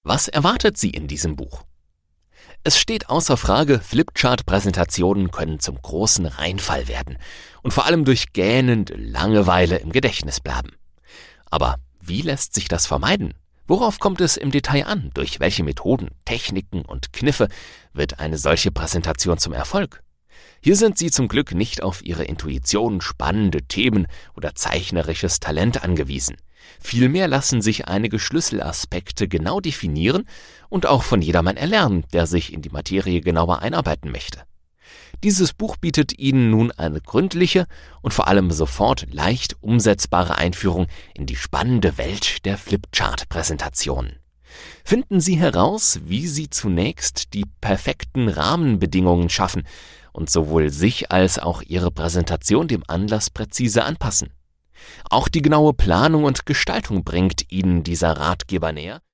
Was erwartet Sie in diesem Buch? Es steht außer Frage, Flipchart-Präsentationen können zum großen Reinfall werden und vor allem durch gähnende Langeweile im Gedächtnis bleiben. Aber wie lässt sich das vermeiden? Worauf kommt es im Detail an? Durch welche Methoden, Techniken und Kniffe wird eine solche Präsentation zum Erfolg? Hier sind Sie zum Glück nicht auf Ihre Intuition, spannende Themen oder zeichnerisches Talent angewiesen. Vielmehr lassen sich einige Schlüsselaspekte genau definieren und auch von jedermann erlernen, der sich in die Materie genauer einarbeiten möchte. Dieses Buch bietet Ihnen nun eine gründliche und vor allem sofort leicht umsetzbare Einführung in die spannende Welt der Flipchart-Präsentationen. Finden Sie heraus, wie Sie zunächst die perfekten Rahmenbedingungen schaffen und sowohl sich als auch Ihre Präsentation dem Anlass präzise anpassen. Auch die genaue Planung und Gestaltung bringt Ihnen dieser Ratgeber näher.